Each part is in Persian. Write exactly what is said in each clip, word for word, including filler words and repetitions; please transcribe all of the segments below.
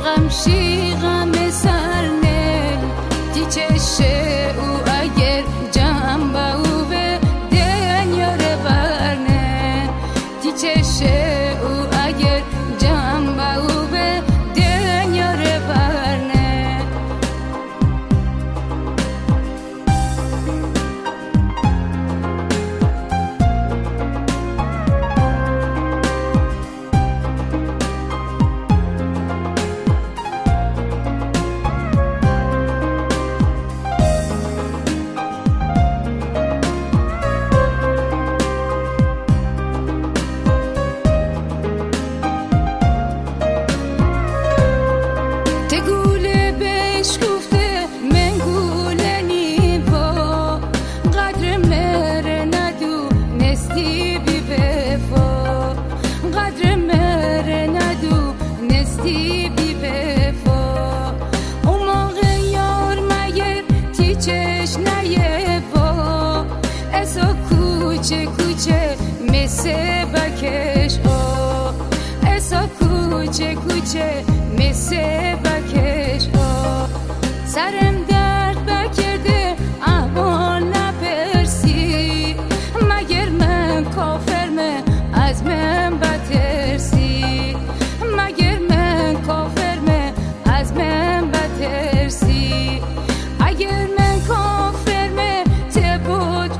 میغمشی غم سرنل دی چشه او اگر جنبه او به دنیا رو برنه دی چشه او اگر جنبه او به دنیا رو برنه کوچه کوچه مثل بکش آ اسا کوچه کوچه مثل بکش آ سرم درد بکرده احوال نپرسی مگر من کافرم از من بترسی مگر من کافرم از من بترسی اگر من کافرم تبود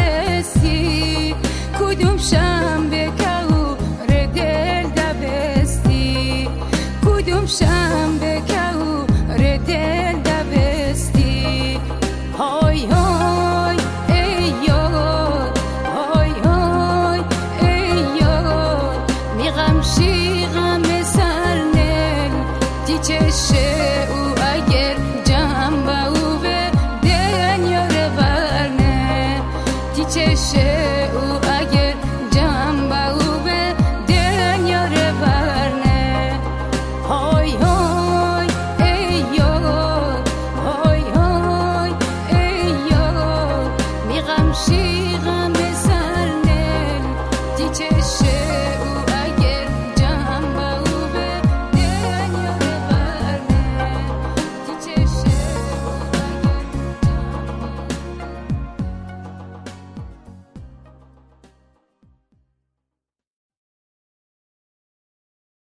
کدوم شنبه که او ردل دبستی کدوم شنبه که او ردل دبستی های های ای یار های های ای یار میغمشی غم سرنل دی چشه